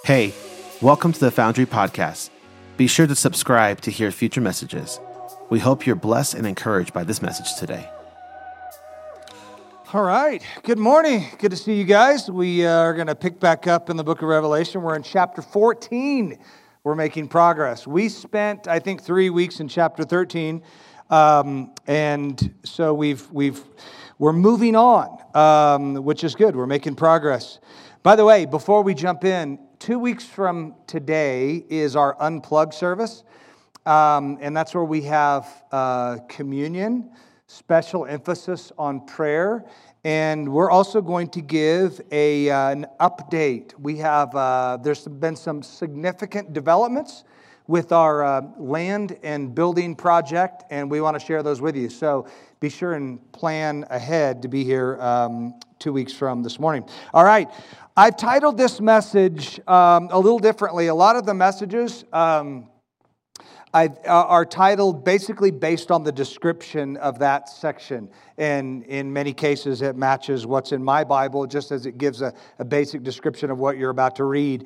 Hey, welcome to the Foundry Podcast. Be sure to subscribe to hear future messages. We hope you're blessed and encouraged by this message today. All right. Good morning. Good to see you guys. We are going to pick back up in the book of Revelation. We're in chapter 14. We're making progress. We spent, I think, 3 weeks in chapter 13, and so we're moving on, which is good. We're making progress. By the way, before we jump in, 2 weeks from today is our Unplugged service, and that's where we have communion, special emphasis on prayer, and we're also going to give an update. We have there's been some significant developments with our land and building project, and we want to share those with you. So be sure and plan ahead to be here 2 weeks from this morning. All right. I've titled this message a little differently. A lot of the messages are titled basically based on the description of that section. And in many cases, it matches what's in my Bible, just as it gives a basic description of what you're about to read.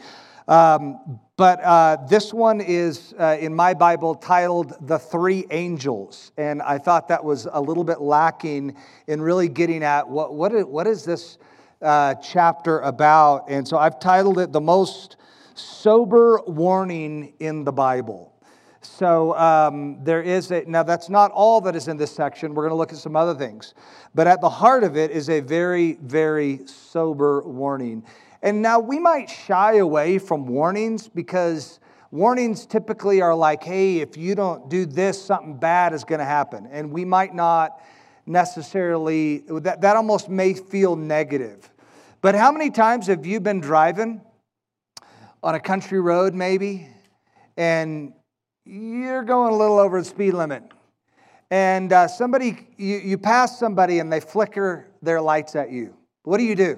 But this one is, in my Bible, titled The Three Angels. And I thought that was a little bit lacking in really getting at what is this chapter about. And so I've titled it The Most Sober Warning in the Bible. So there is now that's not all that is in this section. We're going to look at some other things. But at the heart of it is a very, very sober warning. And now we might shy away from warnings because warnings typically are like, hey, if you don't do this, something bad is going to happen. And we might not necessarily, that almost may feel negative. But how many times have you been driving on a country road maybe, and you're going a little over the speed limit, and you pass somebody and they flicker their lights at you? What do?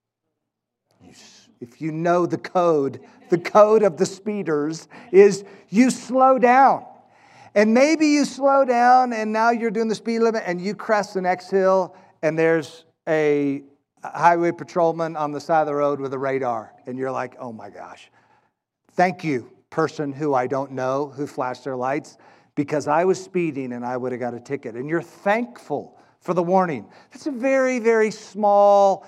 If you know the code of the speeders is you slow down. And maybe you slow down and now you're doing the speed limit and you crest the next hill and there's a highway patrolman on the side of the road with a radar. And you're like, oh my gosh. Thank you, person who I don't know who flashed their lights, because I was speeding and I would have got a ticket. And you're thankful for the warning. That's a very, very small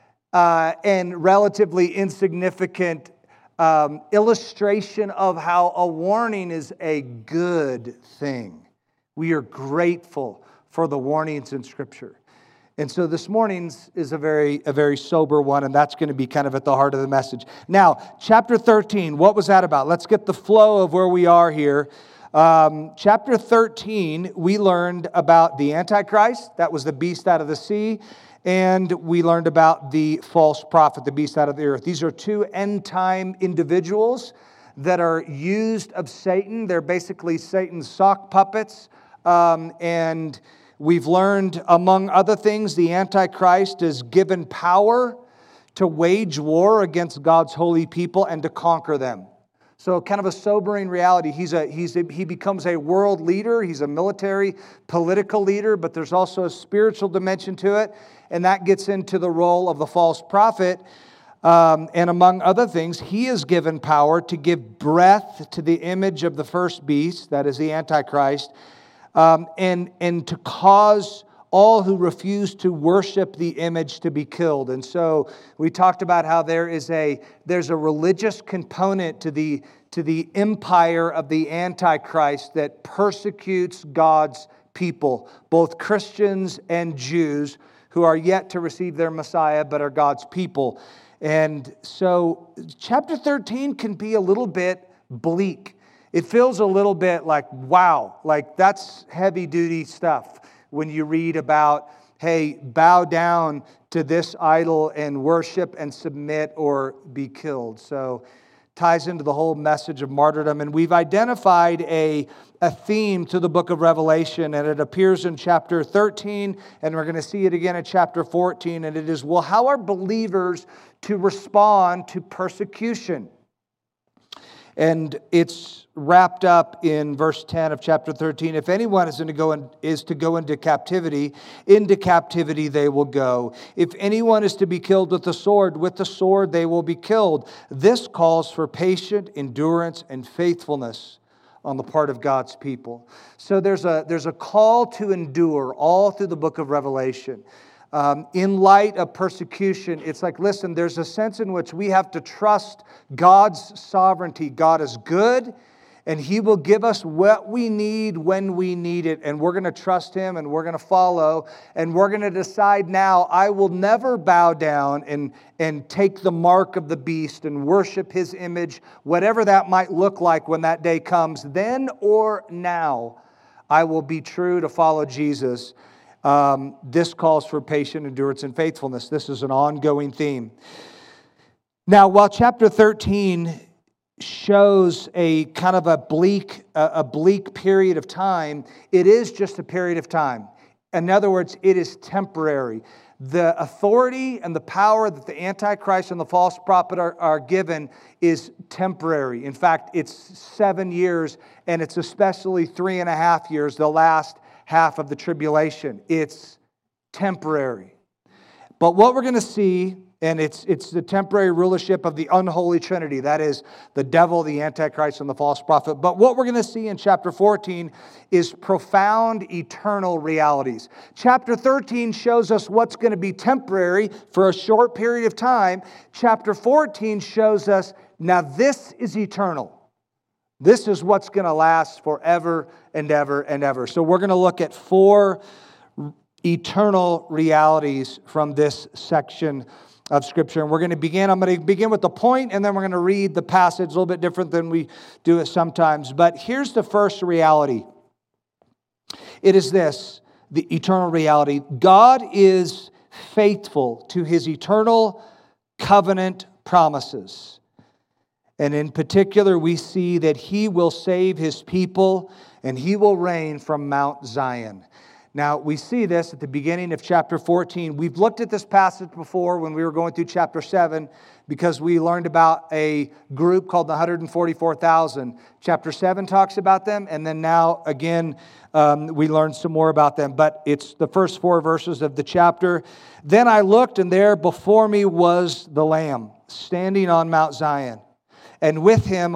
and relatively insignificant illustration of how a warning is a good thing. We are grateful for the warnings in Scripture. And so this morning's is a very sober one, and that's going to be kind of at the heart of the message. Now, chapter 13, what was that about? Let's get the flow of where we are here. Chapter 13, we learned about the Antichrist. That was the beast out of the sea. And we learned about the false prophet, the beast out of the earth. These are two end-time individuals that are used of Satan. They're basically Satan's sock puppets. And we've learned, among other things, the Antichrist is given power to wage war against God's holy people and to conquer them. So kind of a sobering reality. He becomes a world leader. He's a military, political leader, but there's also a spiritual dimension to it. And that gets into the role of the false prophet. And among other things, he is given power to give breath to the image of the first beast, that is the Antichrist, and to cause all who refuse to worship the image to be killed. And so we talked about how there's a religious component to the empire of the Antichrist that persecutes God's people, both Christians and Jews who are yet to receive their Messiah but are God's people. And so chapter 13 can be a little bit bleak. It feels a little bit like, wow, like that's heavy-duty stuff. When you read about, hey, bow down to this idol and worship and submit or be killed. So ties into the whole message of martyrdom. And we've identified a theme to the book of Revelation, and it appears in chapter 13, and we're going to see it again in chapter 14, and it is, well, how are believers to respond to persecution? And it's wrapped up in verse 10 of chapter 13. If anyone is to go into captivity they will go. If anyone is to be killed with the sword they will be killed. This calls for patient endurance and faithfulness on the part of God's people. So there's a call to endure all through the book of Revelation. In light of persecution, it's like, listen, there's a sense in which we have to trust God's sovereignty. God is good, and He will give us what we need when we need it. And we're going to trust Him, and we're going to follow, and we're going to decide now, I will never bow down and take the mark of the beast and worship His image, whatever that might look like when that day comes. Then or now, I will be true to follow Jesus. This calls for patient endurance and faithfulness. This is an ongoing theme. Now, while chapter 13 shows a kind of a bleak period of time, it is just a period of time. In other words, it is temporary. The authority and the power that the Antichrist and the false prophet are given is temporary. In fact, it's 7 years, and it's especially 3.5 years, the last half of the tribulation. It's temporary. But what we're going to see, and it's the temporary rulership of the unholy trinity. That is the devil, the Antichrist, and the false prophet. But what we're going to see in chapter 14 is profound eternal realities. Chapter 13 shows us what's going to be temporary for a short period of time. Chapter 14 shows us, now this is eternal. This is what's going to last forever and ever and ever. So we're going to look at 4 eternal realities from this section of Scripture. And I'm going to begin with the point, and then we're going to read the passage, a little bit different than we do it sometimes. But here's the first reality. It is this, the eternal reality. God is faithful to His eternal covenant promises. And in particular, we see that He will save His people and He will reign from Mount Zion. Now, we see this at the beginning of chapter 14. We've looked at this passage before when we were going through chapter 7 because we learned about a group called the 144,000. Chapter 7 talks about them, and then now, again, we learned some more about them. But it's the first 4 verses of the chapter. Then I looked, and there before me was the Lamb standing on Mount Zion. And with him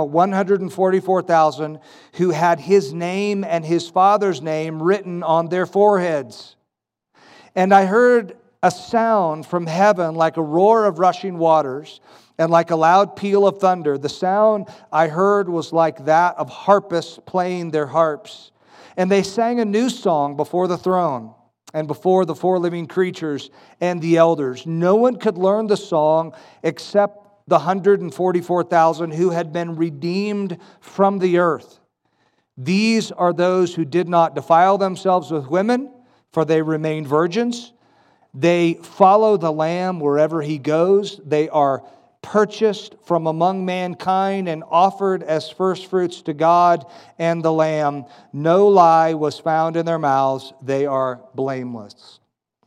144,000 who had his name and his father's name written on their foreheads. And I heard a sound from heaven like a roar of rushing waters and like a loud peal of thunder. The sound I heard was like that of harpists playing their harps. And they sang a new song before the throne and before the 4 living creatures and the elders. No one could learn the song except the 144,000 who had been redeemed from the earth. These are those who did not defile themselves with women, for they remained virgins. They follow the Lamb wherever He goes. They are purchased from among mankind and offered as firstfruits to God and the Lamb. No lie was found in their mouths. They are blameless.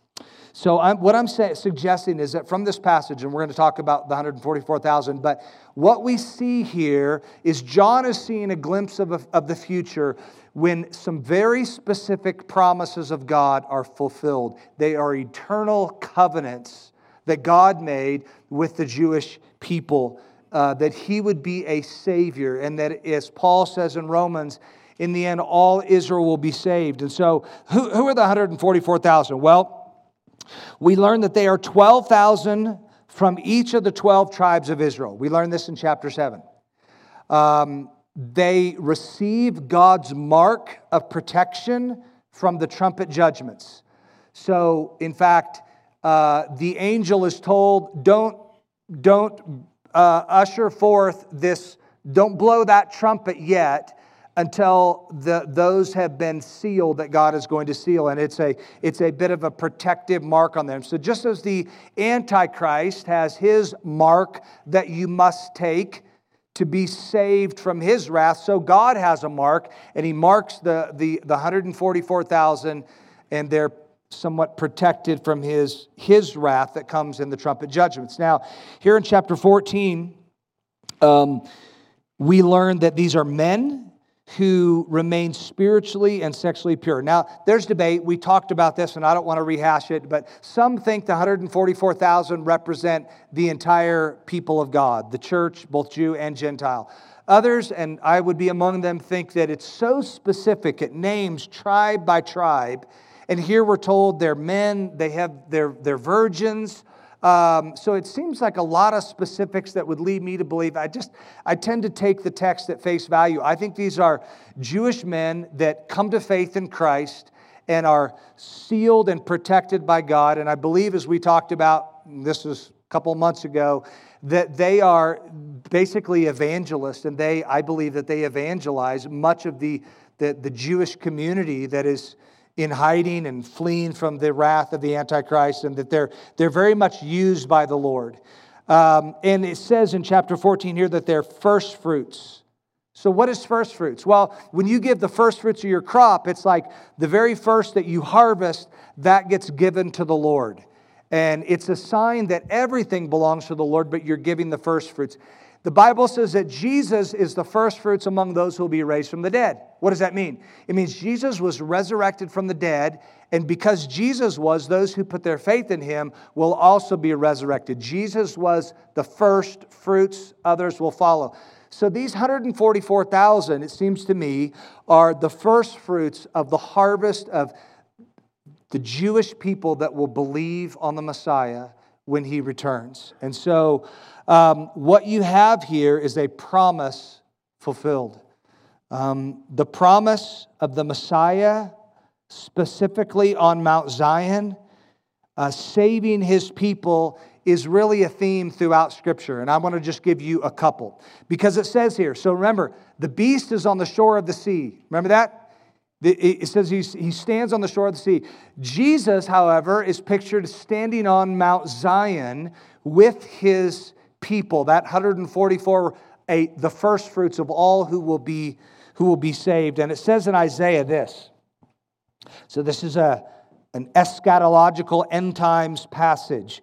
So what I'm suggesting is that from this passage, and we're going to talk about the 144,000, but what we see here is John is seeing a glimpse of the future when some very specific promises of God are fulfilled. They are eternal covenants that God made with the Jewish people, that He would be a Savior, and that, as Paul says in Romans, in the end, all Israel will be saved. And so, who are the 144,000? Well, we learn that they are 12,000 from each of the 12 tribes of Israel. We learned this in chapter 7. They receive God's mark of protection from the trumpet judgments. So, in fact, the angel is told, don't usher forth this, don't blow that trumpet yet, until those have been sealed that God is going to seal. And it's a bit of a protective mark on them. So just as the Antichrist has his mark that you must take to be saved from his wrath, so God has a mark, and He marks the 144,000, and they're somewhat protected from his wrath that comes in the trumpet judgments. Now, here in chapter 14, we learn that these are men who remain spiritually and sexually pure. Now, there's debate. We talked about this, and I don't want to rehash it, but some think the 144,000 represent the entire people of God, the church, both Jew and Gentile. Others, and I would be among them, think that it's so specific. It names tribe by tribe. And here we're told they're men, they're virgins. So it seems like a lot of specifics that would lead me to believe. I tend to take the text at face value. I think these are Jewish men that come to faith in Christ and are sealed and protected by God. And I believe, as we talked about, this was a couple of months ago, that they are basically evangelists, and I believe that they evangelize much of the Jewish community that is in hiding and fleeing from the wrath of the Antichrist, and that they're very much used by the Lord. And it says in chapter 14 here that they're first fruits. So what is first fruits? Well, when you give the first fruits of your crop, it's like the very first that you harvest, that gets given to the Lord. And it's a sign that everything belongs to the Lord, but you're giving the first fruits. The Bible says that Jesus is the first fruits among those who will be raised from the dead. What does that mean? It means Jesus was resurrected from the dead, and because Jesus was, those who put their faith in Him will also be resurrected. Jesus was the first fruits, others will follow. So these 144,000, it seems to me, are the first fruits of the harvest of the Jewish people that will believe on the Messiah when He returns. And so what you have here is a promise fulfilled. The promise of the Messiah, specifically on Mount Zion, saving His people, is really a theme throughout Scripture. And I want to just give you a couple. Because it says here, so remember, the beast is on the shore of the sea. Remember that? It says he stands on the shore of the sea. Jesus, however, is pictured standing on Mount Zion with His people, that 144, the first fruits of all who will be saved. And it says in Isaiah this. So this is an eschatological end times passage.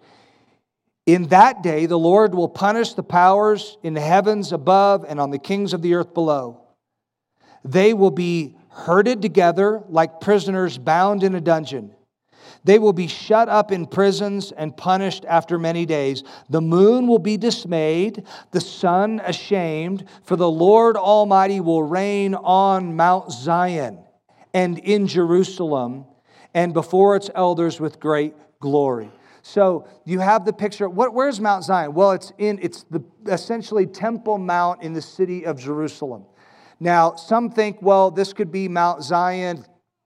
In that day, the Lord will punish the powers in the heavens above and on the kings of the earth below. They will be herded together like prisoners bound in a dungeon. They will be shut up in prisons and punished after many days. The moon will be dismayed, the sun ashamed, for the Lord Almighty will reign on Mount Zion and in Jerusalem and before its elders with great glory. So you have the picture. Where's Mount Zion? Well, it's the essentially Temple Mount in the city of Jerusalem. Now, some think, well, this could be Mount Zion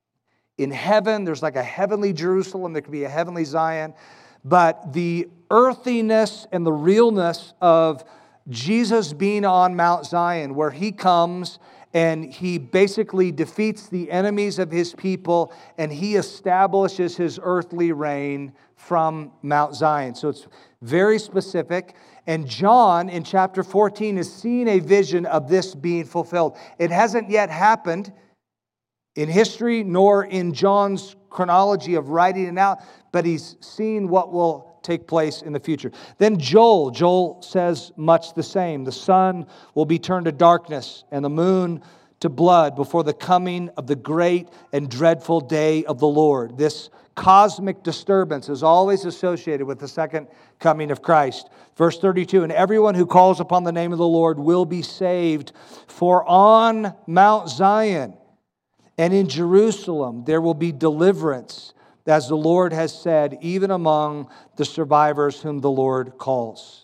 in heaven. There's like a heavenly Jerusalem. There could be a heavenly Zion. But the earthiness and the realness of Jesus being on Mount Zion, where He comes and He basically defeats the enemies of His people, and He establishes His earthly reign from Mount Zion. So it's very specific. And John, in chapter 14, is seeing a vision of this being fulfilled. It hasn't yet happened in history, nor in John's chronology of writing it out, but he's seeing what will take place in the future. Then Joel says much the same. The sun will be turned to darkness and the moon to blood before the coming of the great and dreadful day of the Lord. This cosmic disturbance is always associated with the second coming of Christ. Verse 32, and everyone who calls upon the name of the Lord will be saved. For on Mount Zion and in Jerusalem there will be deliverance, as the Lord has said, even among the survivors whom the Lord calls.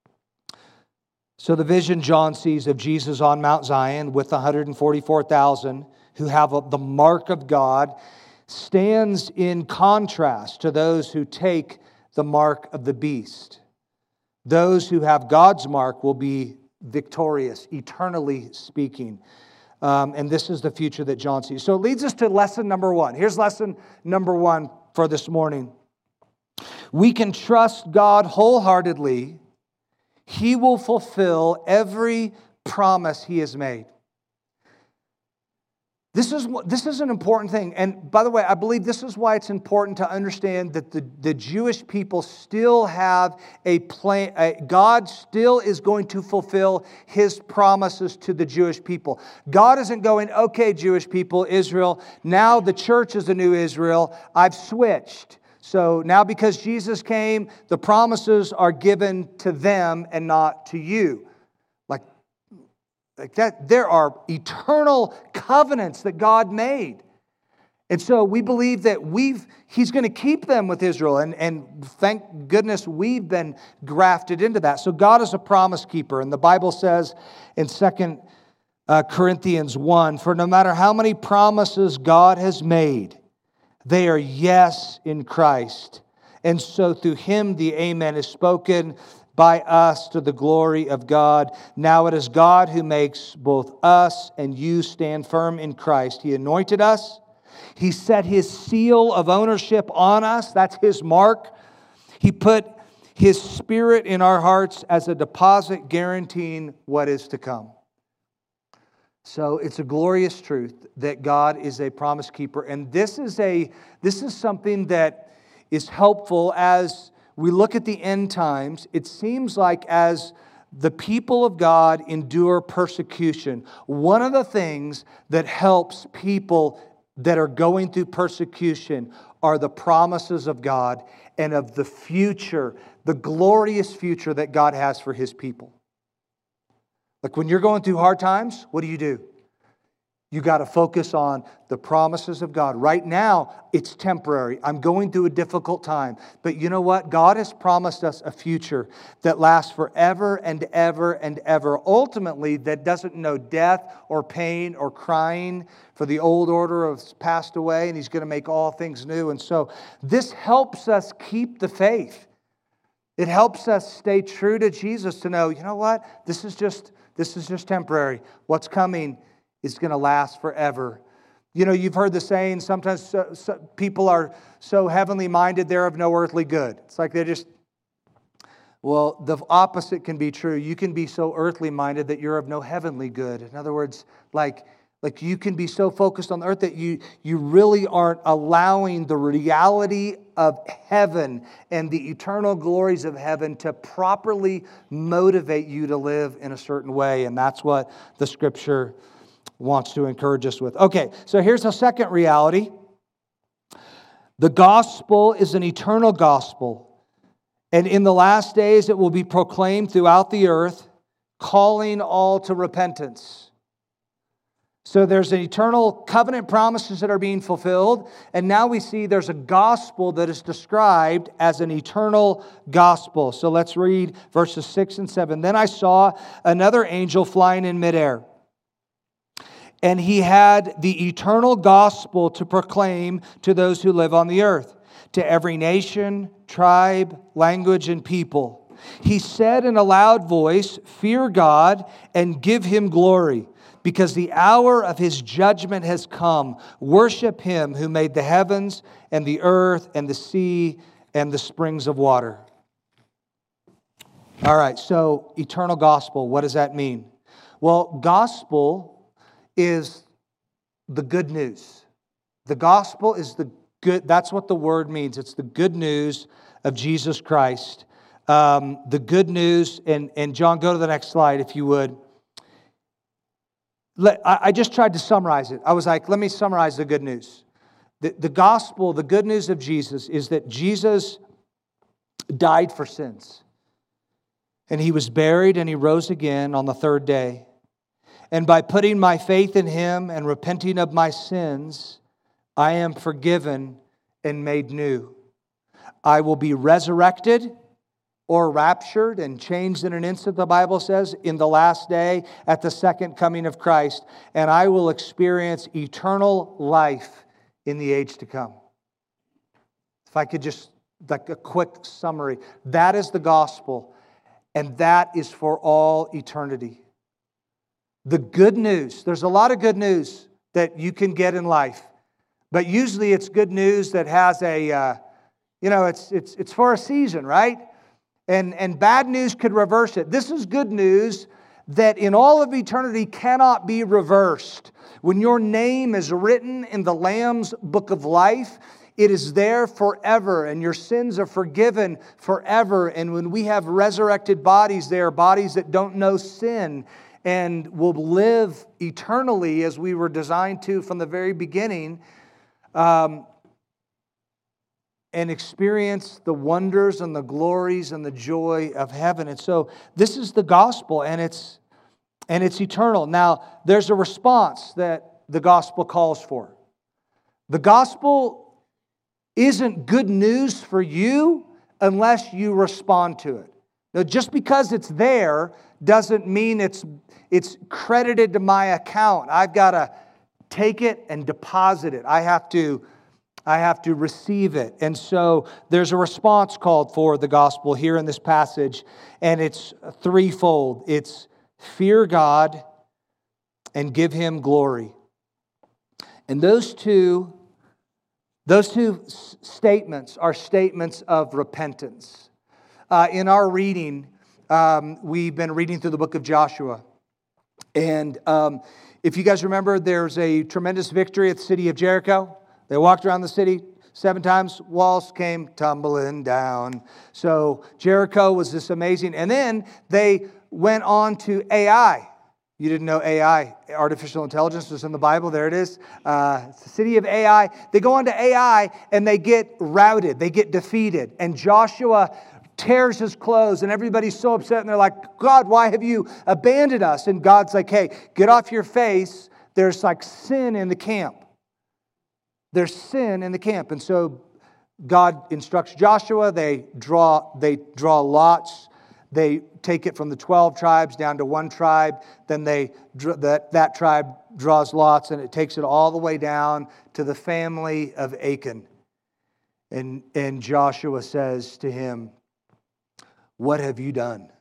So the vision John sees of Jesus on Mount Zion with 144,000 who have the mark of God stands in contrast to those who take the mark of the beast. Those who have God's mark will be victorious, eternally speaking. And this is the future that John sees. So it leads us to lesson number one. Here's lesson number one for this morning. We can trust God wholeheartedly. He will fulfill every promise He has made. This is an important thing. And by the way, I believe this is why it's important to understand that the Jewish people still have a plan. God still is going to fulfill His promises to the Jewish people. God isn't going, okay, Jewish people, Israel, now the church is the new Israel. I've switched. So now because Jesus came, the promises are given to them and not to you. Like that, there are eternal covenants that God made. And so we believe that He's going to keep them with Israel. And thank goodness we've been grafted into that. So God is a promise keeper. And the Bible says in 2 Corinthians 1, for no matter how many promises God has made, they are yes in Christ. And so through Him the amen is spoken by us to the glory of God. Now it is God who makes both us and you stand firm in Christ. He anointed us. He set His seal of ownership on us. That's His mark. He put His Spirit in our hearts as a deposit guaranteeing what is to come. So it's a glorious truth that God is a promise keeper. And this is something that is helpful as we look at the end times. It seems like as the people of God endure persecution, one of the things that helps people that are going through persecution are the promises of God and of the future, the glorious future that God has for His people. Like when you're going through hard times, what do? You got to focus on the promises of God. Right now, it's temporary. I'm going through a difficult time. But you know what? God has promised us a future that lasts forever and ever and ever. Ultimately, that doesn't know death or pain or crying, for the old order has passed away and He's going to make all things new. And so this helps us keep the faith. It helps us stay true to Jesus, to know, you know what? This is just temporary. What's coming is going to last forever. You know, you've heard the saying, sometimes people are so heavenly minded, they're of no earthly good. It's like well, the opposite can be true. You can be so earthly minded that you're of no heavenly good. In other words, like you can be so focused on the earth that you really aren't allowing the reality of heaven and the eternal glories of heaven to properly motivate you to live in a certain way. And that's what the Scripture wants to encourage us with. Okay, so here's the second reality. The gospel is an eternal gospel. And in the last days it will be proclaimed throughout the earth, calling all to repentance. So there's an eternal covenant promises that are being fulfilled. And now we see there's a gospel that is described as an eternal gospel. So let's read verses 6 and 7. Then I saw another angel flying in midair. And he had the eternal gospel to proclaim to those who live on the earth, to every nation, tribe, language, and people. He said in a loud voice, fear God and give Him glory, because the hour of His judgment has come. Worship Him who made the heavens and the earth and the sea and the springs of water. All right, so eternal gospel, what does that mean? Well, gospel is the good news. The gospel is the good, that's what the word means. It's the good news of Jesus Christ. The good news, and John, go to the next slide if you would. I just tried to summarize it. I was like, let me summarize the good news. The gospel, the good news of Jesus is that Jesus died for sins. And He was buried and He rose again on the third day. And by putting my faith in Him and repenting of my sins, I am forgiven and made new. I will be resurrected or raptured and changed in an instant, the Bible says, in the last day at the second coming of Christ. And I will experience eternal life in the age to come. If I could just, like a quick summary, that is the gospel, and that is for all eternity. The good news, there's a lot of good news that you can get in life, but usually it's good news that has a, it's for a season, right? And bad news could reverse it. This is good news that in all of eternity cannot be reversed. When your name is written in the Lamb's book of life, it is there forever, and your sins are forgiven forever. And when we have resurrected bodies, they are bodies that don't know sin and will live eternally as we were designed to from the very beginning, and experience the wonders and the glories and the joy of heaven. And so this is the gospel, and it's eternal. Now, there's a response that the gospel calls for. The gospel isn't good news for you unless you respond to it. Now, just because it's there doesn't mean it's credited to my account. I've got to take it and deposit it. I have to receive it. And so there's a response called for the gospel here in this passage, and it's threefold. It's fear God and give Him glory. And those two statements are statements of repentance. In our reading, we've been reading through the book of Joshua. And if you guys remember, there's a tremendous victory at the city of Jericho. They walked around the city 7 times, walls came tumbling down. So Jericho was this amazing. And then they went on to Ai. You didn't know AI, artificial intelligence, was in the Bible. There it is. It's the city of Ai. They go on to Ai and they get routed. They get defeated. And Joshua tears his clothes and everybody's so upset. And they're like, God, why have you abandoned us? And God's like, hey, get off your face. There's like sin in the camp. There's sin in the camp. And so God instructs Joshua. They draw lots. They take it from the 12 tribes down to 1 tribe. Then that tribe draws lots, and it takes it all the way down to the family of Achan. And Joshua says to him, "What have you done?"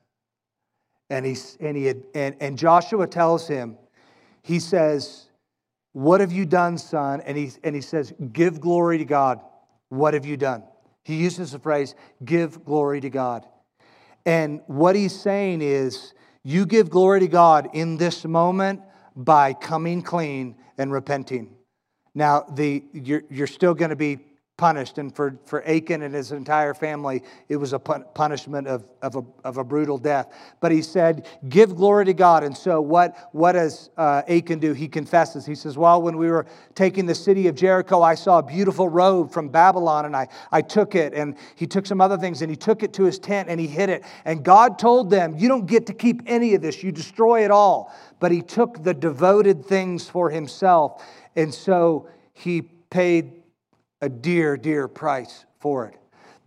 And Joshua tells him, he says, "What have you done, son?" And he says, "Give glory to God. What have you done?" He uses the phrase, "Give glory to God." And what he's saying is, you give glory to God in this moment by coming clean and repenting. Now, you're still going to be punished, and for Achan and his entire family, it was a punishment of a brutal death. But he said, give glory to God. And so what does Achan do? He confesses. He says, well, when we were taking the city of Jericho, I saw a beautiful robe from Babylon, and I took it. And he took some other things, and he took it to his tent, and he hid it. And God told them, you don't get to keep any of this. You destroy it all. But he took the devoted things for himself. And so he paid a dear, dear price for it.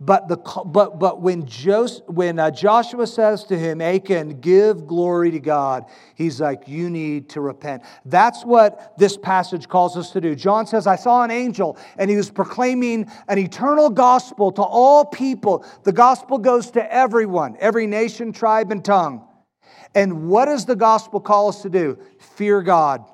But when Joshua says to him, Achan, give glory to God, he's like, you need to repent. That's what this passage calls us to do. John says, I saw an angel, and he was proclaiming an eternal gospel to all people. The gospel goes to everyone, every nation, tribe, and tongue. And what does the gospel call us to do? Fear God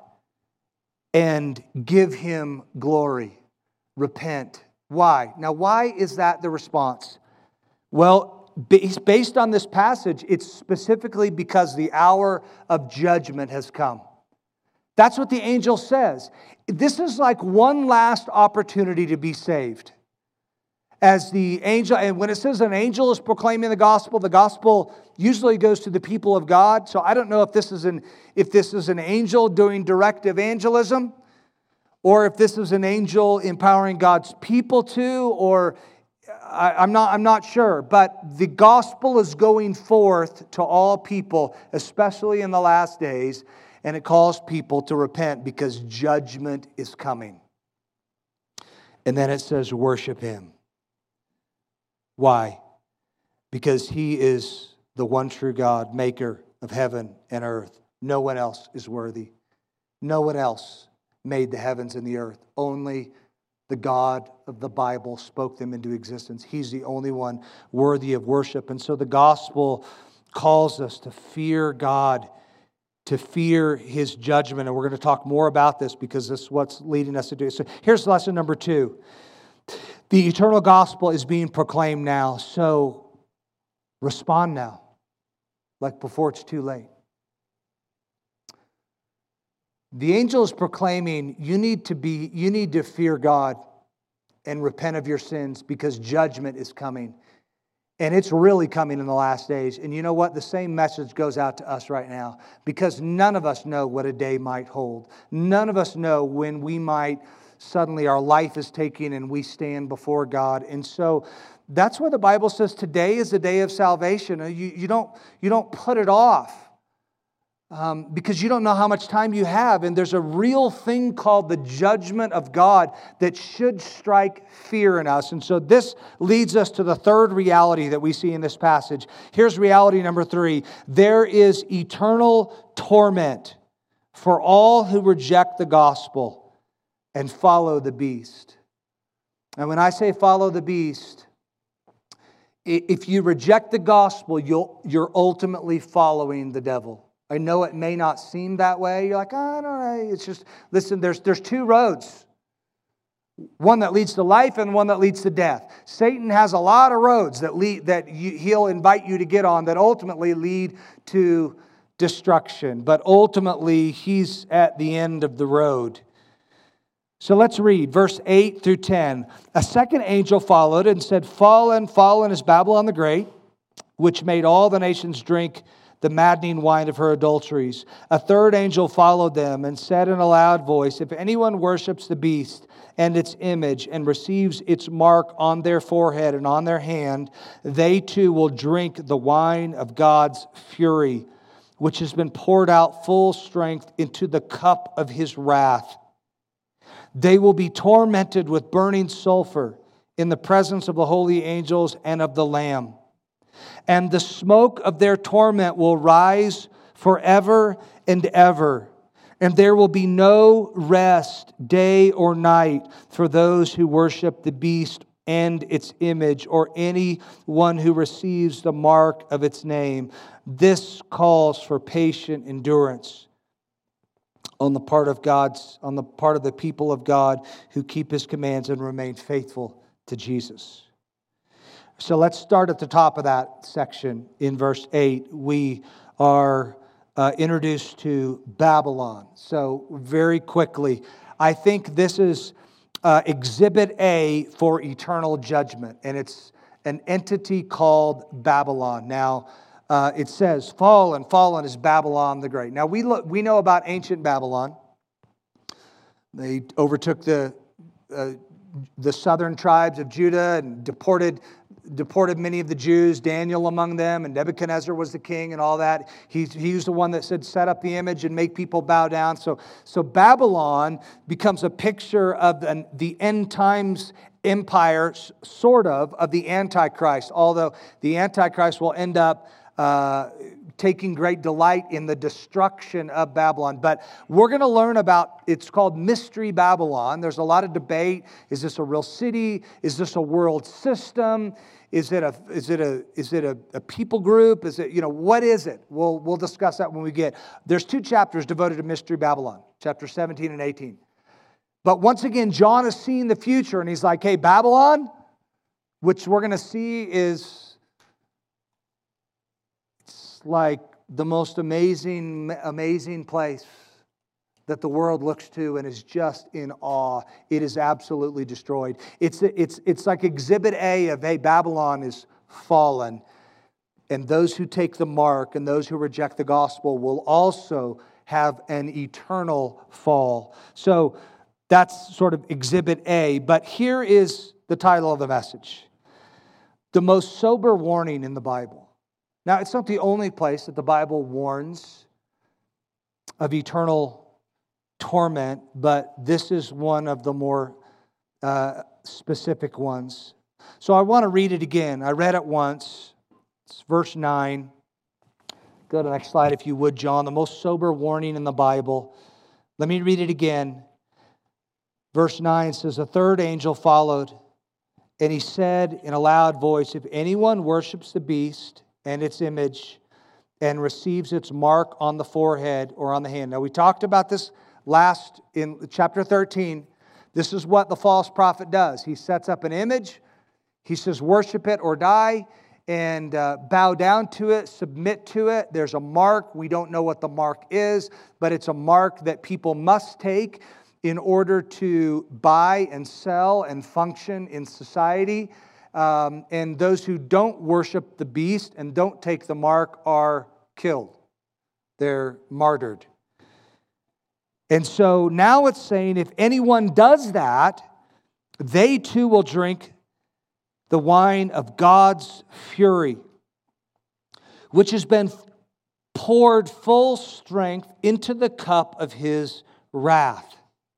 and give Him glory. Repent. Why? Now, why is that the response? Well, based on this passage, it's specifically because the hour of judgment has come. That's what the angel says. This is like one last opportunity to be saved. As the angel, and when it says an angel is proclaiming the gospel usually goes to the people of God. So I don't know if this is an angel doing direct evangelism, or if this is an angel empowering God's people to, or I'm not sure. But the gospel is going forth to all people, especially in the last days, and it calls people to repent because judgment is coming. And then it says, worship Him. Why? Because He is the one true God, maker of heaven and earth. No one else is worthy. No one else made the heavens and the earth. Only the God of the Bible spoke them into existence. He's the only one worthy of worship. And so the gospel calls us to fear God, to fear His judgment. And we're going to talk more about this because this is what's leading us to do. So here's lesson number 2. The eternal gospel is being proclaimed now. So respond now, like before it's too late. The angel is proclaiming, you need to fear God and repent of your sins because judgment is coming. And it's really coming in the last days. And you know what? The same message goes out to us right now, because none of us know what a day might hold. None of us know when we might suddenly, our life is taken and we stand before God. And so that's why the Bible says today is the day of salvation. You don't put it off. Because you don't know how much time you have. And there's a real thing called the judgment of God that should strike fear in us. And so this leads us to the third reality that we see in this passage. Here's reality number 3. There is eternal torment for all who reject the gospel and follow the beast. And when I say follow the beast, if you reject the gospel, you're ultimately following the devil. I know it may not seem that way. You're like, I don't know. It's just, listen, there's 2 roads. One that leads to life and one that leads to death. Satan has a lot of roads he'll invite you to get on that ultimately lead to destruction. But ultimately, he's at the end of the road. So let's read verse 8 through 10. A second angel followed and said, Fallen, fallen is Babylon the Great, which made all the nations drink the maddening wine of her adulteries. A third angel followed them and said in a loud voice, If anyone worships the beast and its image and receives its mark on their forehead and on their hand, they too will drink the wine of God's fury, which has been poured out full strength into the cup of his wrath. They will be tormented with burning sulfur in the presence of the holy angels and of the Lamb. And the smoke of their torment will rise forever and ever. And there will be no rest, day or night, for those who worship the beast and its image, or anyone who receives the mark of its name. This calls for patient endurance on the part of the people of God who keep His commands and remain faithful to Jesus. So let's start at the top of that section in verse 8. We are introduced to Babylon. So very quickly, I think this is Exhibit A for eternal judgment, and it's an entity called Babylon. Now, it says, Fallen, fallen is Babylon the Great. Now, we know about ancient Babylon. They overtook the southern tribes of Judah and deported many of the Jews, Daniel among them, and Nebuchadnezzar was the king and all that. He was the one that said, set up the image and make people bow down. So Babylon becomes a picture of the end times empire, sort of the Antichrist, although the Antichrist will end up taking great delight in the destruction of Babylon. But we're going to learn about, it's called Mystery Babylon. There's a lot of debate. Is this a real city? Is this a world system? Is it a people group? Is it, what is it? We'll discuss that when we get. There's 2 chapters devoted to Mystery Babylon, chapter 17 and 18. But once again, John is seeing the future, and he's like, hey, Babylon, which we're going to see is like the most amazing place that the world looks to and is just in awe. It is absolutely destroyed. It's like Exhibit A of, hey, Babylon is fallen. And those who take the mark and those who reject the gospel will also have an eternal fall. So that's sort of Exhibit A. But here is the title of the message: The Most Sober Warning in the Bible. Now, it's not the only place that the Bible warns of eternal torment, but this is one of the more specific ones. So I want to read it again. I read it once. It's verse 9. Go to the next slide if you would, John. The most sober warning in the Bible. Let me read it again. Verse 9 says, A third angel followed, and he said in a loud voice, If anyone worships the beast and its image, and receives its mark on the forehead or on the hand. Now, we talked about this last in chapter 13. This is what the false prophet does. He sets up an image. He says, worship it or die. and bow down to it, submit to it. There's a mark. We don't know what the mark is, but it's a mark that people must take in order to buy and sell and function in society. And those who don't worship the beast and don't take the mark are killed. They're martyred. And so now it's saying if anyone does that, they too will drink the wine of God's fury, which has been poured full strength into the cup of His wrath.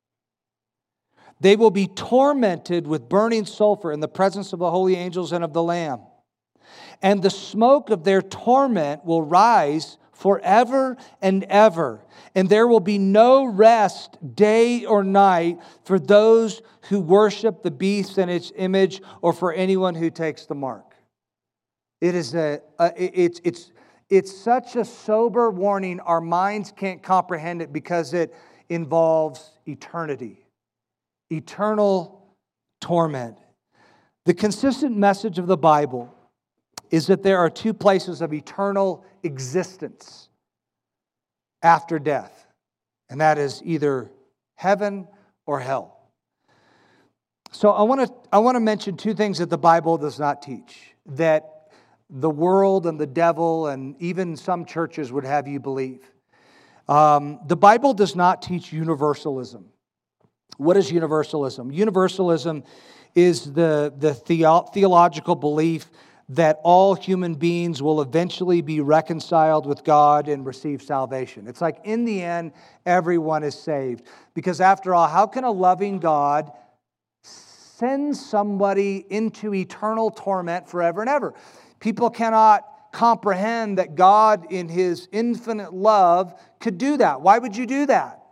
They will be tormented with burning sulfur in the presence of the holy angels and of the Lamb. And the smoke of their torment will rise forever and ever. And there will be no rest day or night for those who worship the beast and its image, or for anyone who takes the mark. It is it's such a sober warning. Our minds can't comprehend it because it involves eternity, eternal torment. The consistent message of the Bible is that there are two places of eternal existence after death, and that is either heaven or hell. So I want to mention two things that the Bible does not teach, that the world and the devil and even some churches would have you believe. The Bible does not teach universalism. What is universalism? Universalism is the theological belief that all human beings will eventually be reconciled with God and receive salvation. It's like in the end, everyone is saved. Because after all, how can a loving God send somebody into eternal torment forever and ever? People cannot comprehend that God in His infinite love could do that. Why would you do that?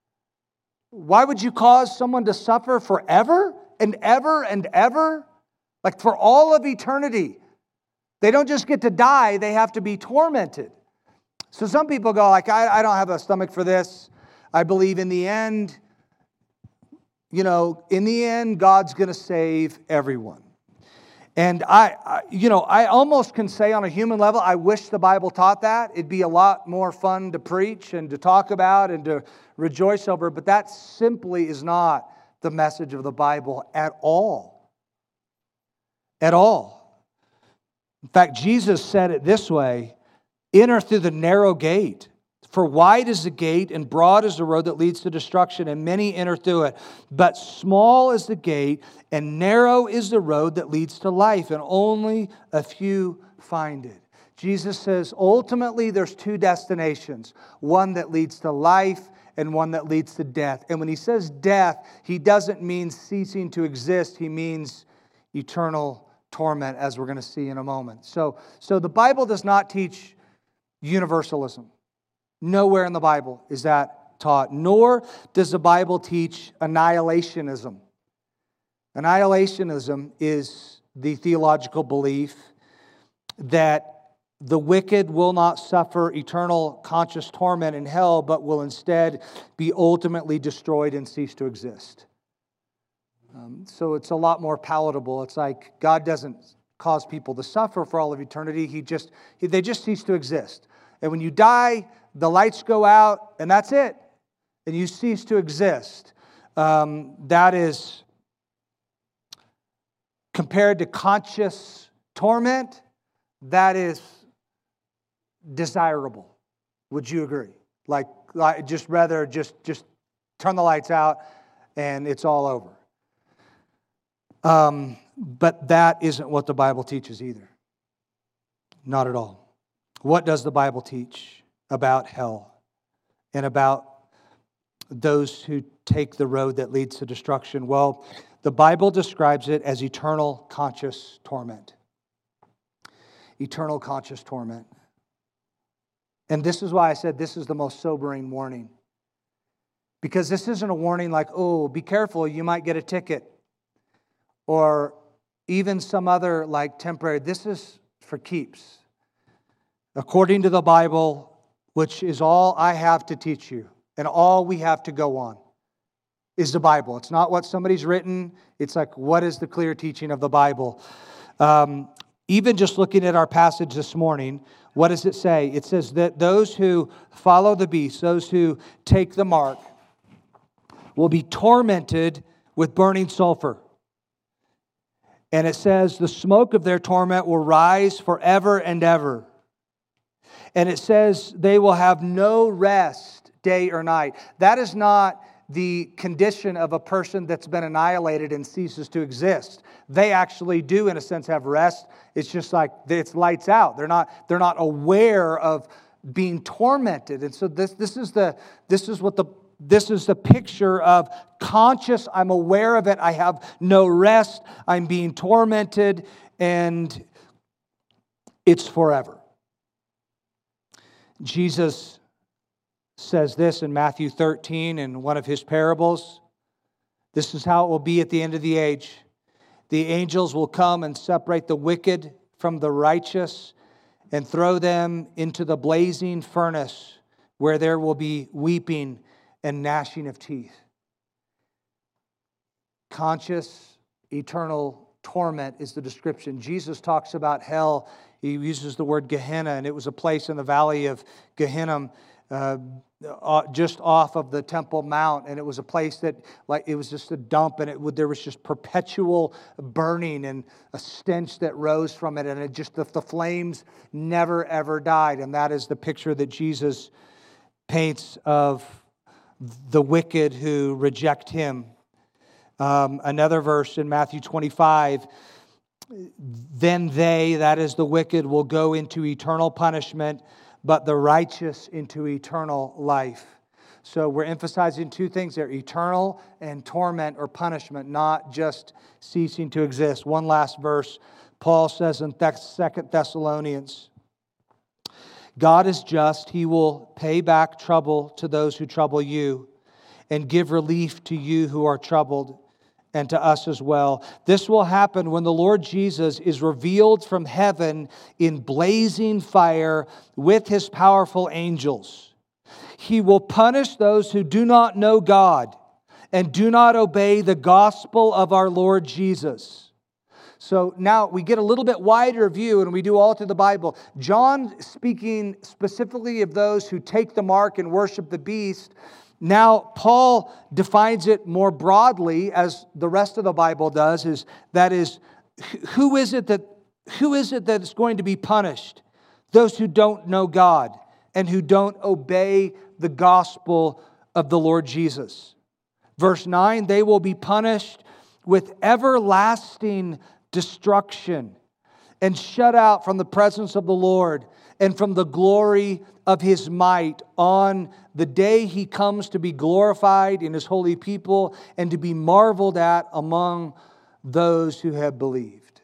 Why would you cause someone to suffer forever and ever and ever? Like for all of eternity. They don't just get to die, they have to be tormented. So some people go like, I don't have a stomach for this. I believe in the end, God's going to save everyone. And I almost can say on a human level, I wish the Bible taught that. It'd be a lot more fun to preach and to talk about and to rejoice over. But that simply is not the message of the Bible at all. At all. In fact, Jesus said it this way, enter through the narrow gate. For wide is the gate and broad is the road that leads to destruction, and many enter through it. But small is the gate and narrow is the road that leads to life, and only a few find it. Jesus says ultimately there's two destinations, one that leads to life and one that leads to death. And when He says death, He doesn't mean ceasing to exist. He means eternal torment, as we're going to see in a moment. So the Bible does not teach universalism. Nowhere in the Bible is that taught. Nor does the Bible teach annihilationism. Annihilationism is the theological belief that the wicked will not suffer eternal conscious torment in hell, but will instead be ultimately destroyed and cease to exist. So it's a lot more palatable. It's like God doesn't cause people to suffer for all of eternity. They just cease to exist. And when you die, the lights go out, and that's it. And you cease to exist. That is, compared to conscious torment, that is desirable. Would you agree? Like just rather just turn the lights out and it's all over. But that isn't what the Bible teaches either. Not at all. What does the Bible teach about hell and about those who take the road that leads to destruction? Well, the Bible describes it as eternal conscious torment. Eternal conscious torment. And this is why I said this is the most sobering warning. Because this isn't a warning like, oh, be careful, you might get a ticket. Or even some other like temporary. This is for keeps. According to the Bible, which is all I have to teach you, and all we have to go on, is the Bible. It's not what somebody's written. It's like, what is the clear teaching of the Bible? Even just looking at our passage this morning, what does it say? It says that those who follow the beast, those who take the mark, will be tormented with burning sulfur. And it says the smoke of their torment will rise forever and ever. And it says they will have no rest day or night. That is not the condition of a person that's been annihilated and ceases to exist. They actually do, in a sense, have rest. It's just like it's lights out. They're not aware of being tormented. And so this is the picture of conscious. I'm aware of it. I have no rest. I'm being tormented, and it's forever. Jesus says this in Matthew 13 in one of his parables. This is how it will be at the end of the age. The angels will come and separate the wicked from the righteous and throw them into the blazing furnace where there will be weeping and gnashing of teeth. Conscious, eternal torment is the description. Jesus talks about hell. He uses the word Gehenna, and it was a place in the valley of Gehenna, just off of the Temple Mount, and it was a place that, like, it was just a dump, and there was just perpetual burning and a stench that rose from it, and it just the flames never ever died, and that is the picture that Jesus paints of the wicked who reject Him. Another verse in Matthew 25. Then they, that is the wicked, will go into eternal punishment, but the righteous into eternal life. So we're emphasizing two things there: eternal and torment or punishment, not just ceasing to exist. One last verse, Paul says in 2 Thessalonians, God is just. He will pay back trouble to those who trouble you and give relief to you who are troubled, and to us as well. This will happen when the Lord Jesus is revealed from heaven in blazing fire with His powerful angels. He will punish those who do not know God and do not obey the gospel of our Lord Jesus. So now we get a little bit wider view, and we do all through the Bible. John, speaking specifically of those who take the mark and worship the beast. Now, Paul defines it more broadly, as the rest of the Bible does, who is it that is going to be punished? Those who don't know God and who don't obey the gospel of the Lord Jesus. Verse 9, they will be punished with everlasting destruction and shut out from the presence of the Lord and from the glory of His might on the day He comes to be glorified in His holy people and to be marveled at among those who have believed.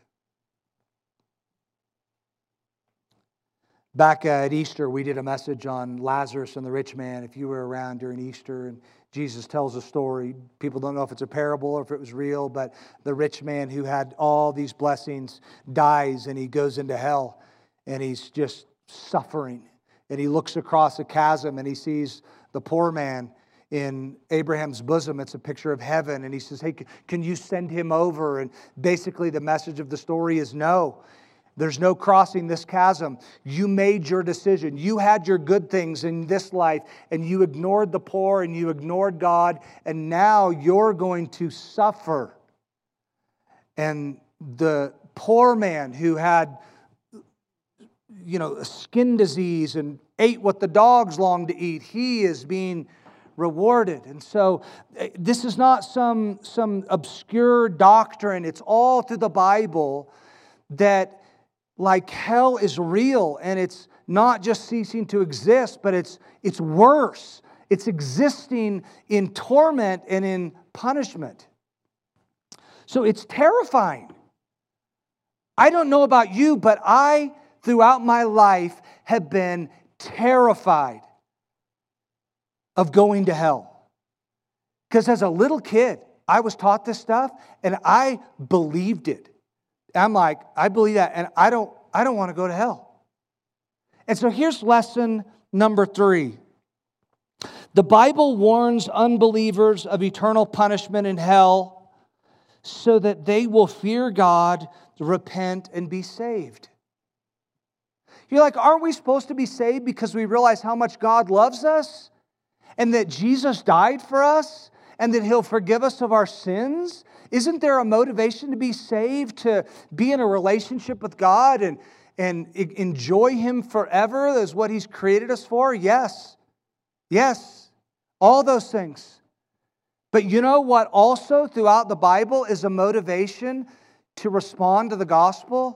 Back at Easter, we did a message on Lazarus and the rich man. If you were around during Easter, and Jesus tells a story. People don't know if it's a parable or if it was real, but the rich man who had all these blessings dies, and he goes into hell, and he's just suffering. And he looks across a chasm and he sees the poor man in Abraham's bosom. It's a picture of heaven. And he says, hey, can you send him over? And basically the message of the story is no. There's no crossing this chasm. You made your decision. You had your good things in this life, and you ignored the poor and you ignored God, and now you're going to suffer. And the poor man who had a skin disease and ate what the dogs longed to eat, he is being rewarded. And so this is not some obscure doctrine. It's all through the Bible that like hell is real, and it's not just ceasing to exist, but it's worse. It's existing in torment and in punishment. So it's terrifying. I don't know about you, but I, throughout my life, have been terrified of going to hell. Because as a little kid, I was taught this stuff, and I believed it. I'm like, I believe that, and I don't want to go to hell. And so here's lesson number 3. The Bible warns unbelievers of eternal punishment in hell so that they will fear God repent and be saved. You're like, aren't we supposed to be saved because we realize how much God loves us and that Jesus died for us and that He'll forgive us of our sins? Isn't there a motivation to be saved, to be in a relationship with God and enjoy Him forever as what He's created us for? Yes. Yes. All those things. But you know what also throughout the Bible is a motivation to respond to the gospel?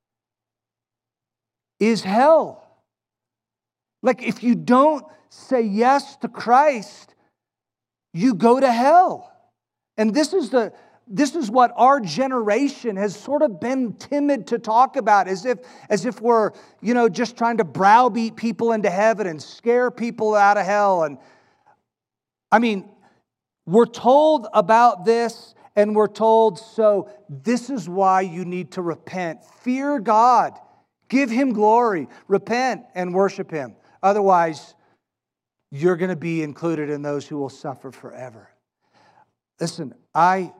Is hell. Like if you don't say yes to Christ, you go to hell. And this is what our generation has sort of been timid to talk about, as if we're, just trying to browbeat people into heaven and scare people out of hell. And I mean, we're told about this, and we're told, so this is why you need to repent. Fear God. Give Him glory. Repent and worship Him. Otherwise, you're going to be included in those who will suffer forever. Listen, my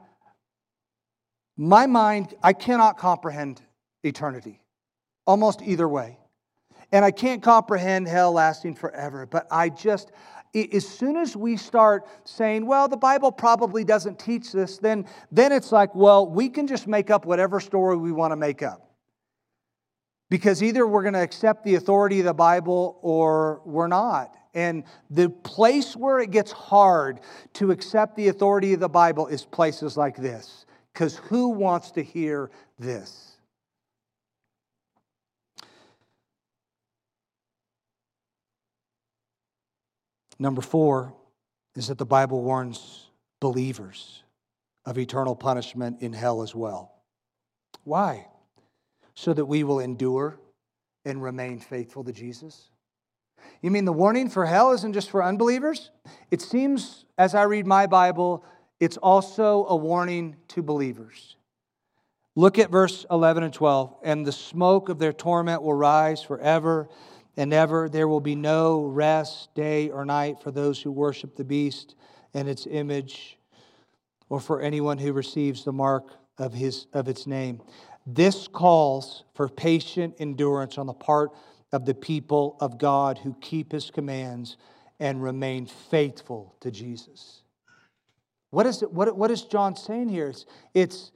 mind, I cannot comprehend eternity. Almost either way. And I can't comprehend hell lasting forever. But as soon as we start saying, well, the Bible probably doesn't teach this, then it's like, well, we can just make up whatever story we want to make up. Because either we're going to accept the authority of the Bible or we're not. And the place where it gets hard to accept the authority of the Bible is places like this. Because who wants to hear this? Number 4 is that the Bible warns believers of eternal punishment in hell as well. Why? So that we will endure and remain faithful to Jesus. You mean the warning for hell isn't just for unbelievers? It seems, as I read my Bible, it's also a warning to believers. Look at verse 11 and 12. And the smoke of their torment will rise forever and ever. There will be no rest, day or night, for those who worship the beast and its image, or for anyone who receives the mark of its name. This calls for patient endurance on the part of the people of God who keep His commands and remain faithful to Jesus. What is John saying here? It's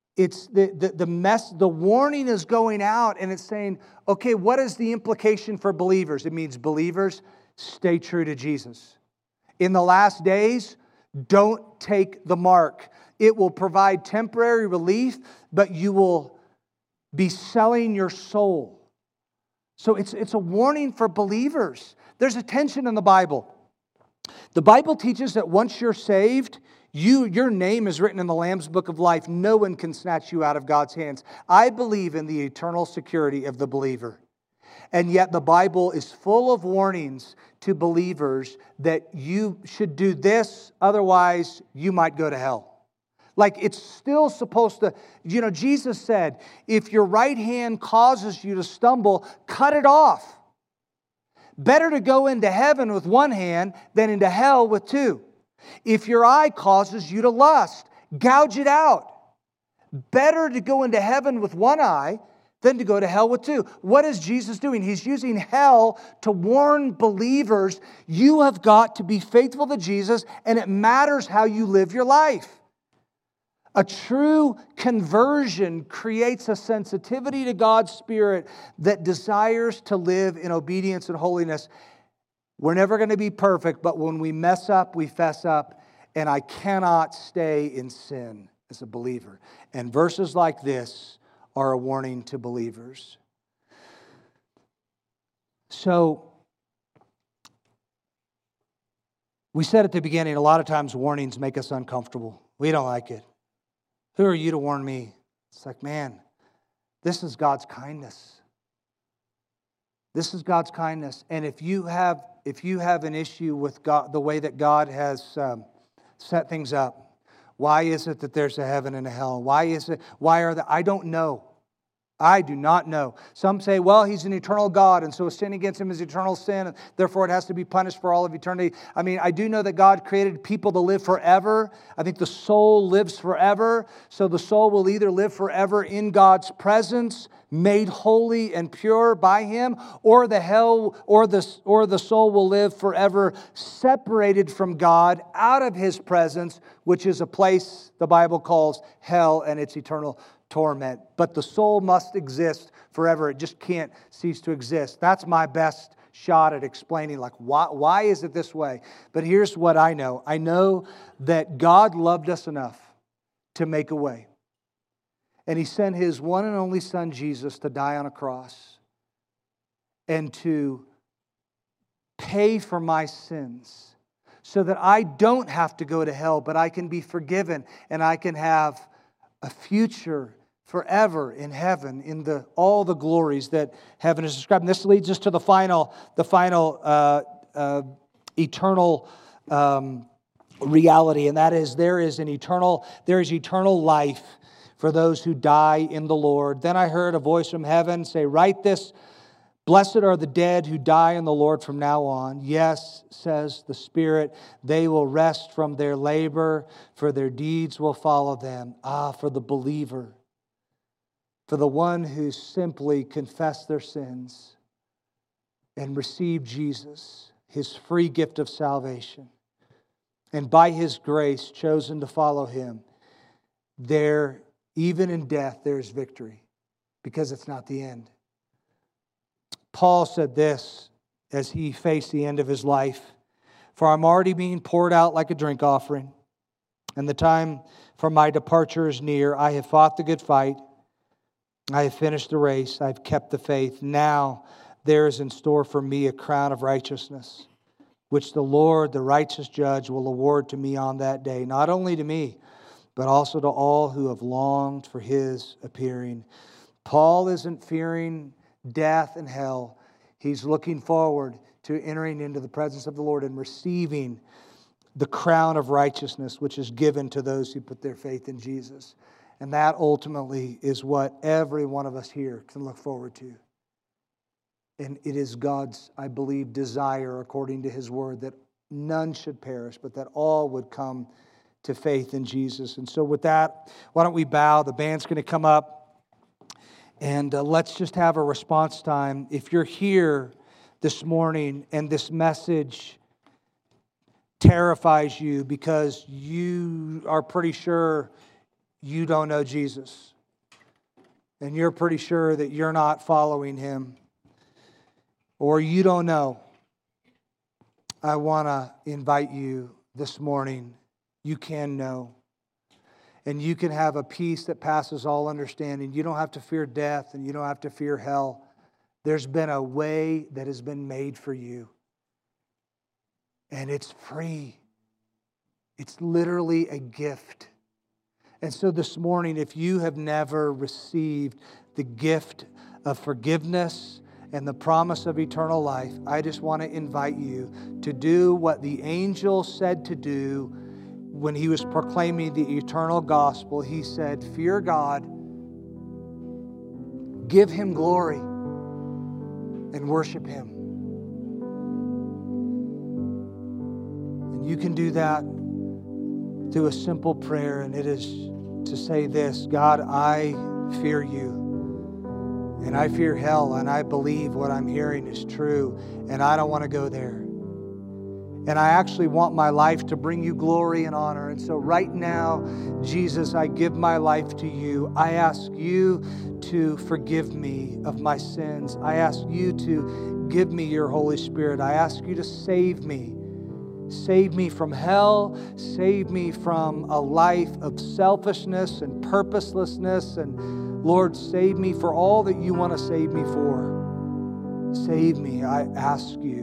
the warning is going out, and it's saying, okay, what is the implication for believers? It means believers, stay true to Jesus. In the last days, don't take the mark. It will provide temporary relief, but you will be selling your soul. So it's a warning for believers. There's a tension in the Bible. The Bible teaches that once you're saved, your name is written in the Lamb's Book of Life. No one can snatch you out of God's hands. I believe in the eternal security of the believer. And yet the Bible is full of warnings to believers that you should do this, otherwise you might go to hell. Like it's still supposed to, Jesus said, if your right hand causes you to stumble, cut it off. Better to go into heaven with one hand than into hell with two. If your eye causes you to lust, gouge it out. Better to go into heaven with one eye than to go to hell with two. What is Jesus doing? He's using hell to warn believers, you have got to be faithful to Jesus, and it matters how you live your life. A true conversion creates a sensitivity to God's Spirit that desires to live in obedience and holiness. We're never going to be perfect, but when we mess up, we fess up, and I cannot stay in sin as a believer. And verses like this are a warning to believers. So, we said at the beginning, a lot of times warnings make us uncomfortable. We don't like it. Who are you to warn me? It's like, man, this is God's kindness. This is God's kindness. And if you have an issue with God, the way that God has set things up, why is it that there's a heaven and a hell? I don't know. I do not know. Some say, well, He's an eternal God, and so a sin against Him is eternal sin, and therefore it has to be punished for all of eternity. I mean, I do know that God created people to live forever. I think the soul lives forever, so the soul will either live forever in God's presence, made holy and pure by Him, or the soul will live forever separated from God, out of His presence, which is a place the Bible calls hell, and it's eternal torment. But the soul must exist forever. It just can't cease to exist. That's my best shot at explaining, like, why is it this way? But here's what I know. I know that God loved us enough to make a way. And He sent His one and only Son, Jesus, to die on a cross and to pay for my sins so that I don't have to go to hell, but I can be forgiven and I can have a future forever in heaven, in all the glories that heaven is described. And this leads us to the final eternal reality, and that is there is eternal life for those who die in the Lord. Then I heard a voice from heaven say, "Write this, blessed are the dead who die in the Lord from now on. Yes, says the Spirit, they will rest from their labor, for their deeds will follow them." For the believer, for the one who simply confessed their sins and received Jesus, His free gift of salvation, and by His grace chosen to follow Him, there, even in death, there is victory, because it's not the end. Paul said this as he faced the end of his life: "For I'm already being poured out like a drink offering, and the time for my departure is near. I have fought the good fight. I have finished the race. I have kept the faith. Now there is in store for me a crown of righteousness, which the Lord, the righteous judge, will award to me on that day. Not only to me, but also to all who have longed for His appearing." Paul isn't fearing death and hell. He's looking forward to entering into the presence of the Lord and receiving the crown of righteousness, which is given to those who put their faith in Jesus. And that ultimately is what every one of us here can look forward to. And it is God's, I believe, desire, according to His word, that none should perish, but that all would come to faith in Jesus. And so with that, why don't we bow? The band's going to come up, and let's just have a response time. If you're here this morning and this message terrifies you because you are pretty sure you don't know Jesus, and you're pretty sure that you're not following Him, or you don't know, I want to invite you this morning. You can know. And you can have a peace that passes all understanding. You don't have to fear death, and you don't have to fear hell. There's been a way that has been made for you. And it's free. It's literally a gift. And so this morning, if you have never received the gift of forgiveness and the promise of eternal life, I just want to invite you to do what the angel said to do when he was proclaiming the eternal gospel. He said, "Fear God, give Him glory, and worship Him." And you can do that through a simple prayer, and it is to say this: God, I fear You, and I fear hell, and I believe what I'm hearing is true, and I don't want to go there. And I actually want my life to bring You glory and honor. And so right now, Jesus, I give my life to You. I ask You to forgive me of my sins. I ask You to give me Your Holy Spirit. I ask You to save me. Save me from hell. Save me from a life of selfishness and purposelessness. And Lord, save me for all that You want to save me for. Save me, I ask You.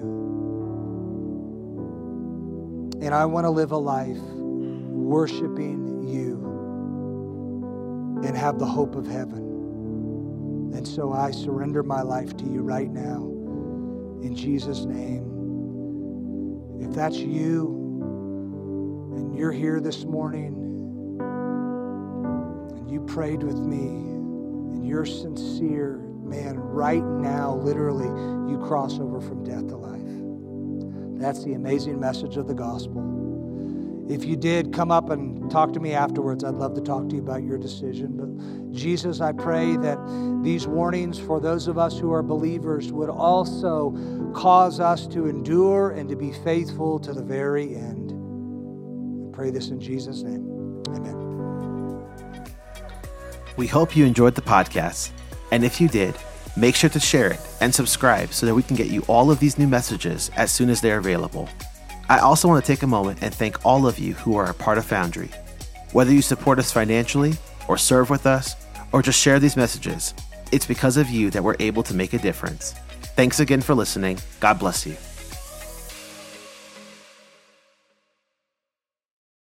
And I want to live a life worshiping You and have the hope of heaven. And so I surrender my life to You right now, in Jesus' name. If that's you and you're here this morning and you prayed with me and you're sincere, man, right now, literally, you cross over from death to life. That's the amazing message of the gospel. If you did, come up and talk to me afterwards. I'd love to talk to you about your decision. But Jesus, I pray that these warnings for those of us who are believers would also cause us to endure and to be faithful to the very end. I pray this in Jesus' name. Amen. We hope you enjoyed the podcast. And if you did, make sure to share it and subscribe so that we can get you all of these new messages as soon as they're available. I also want to take a moment and thank all of you who are a part of Foundry. Whether you support us financially, or serve with us, or just share these messages, it's because of you that we're able to make a difference. Thanks again for listening. God bless you.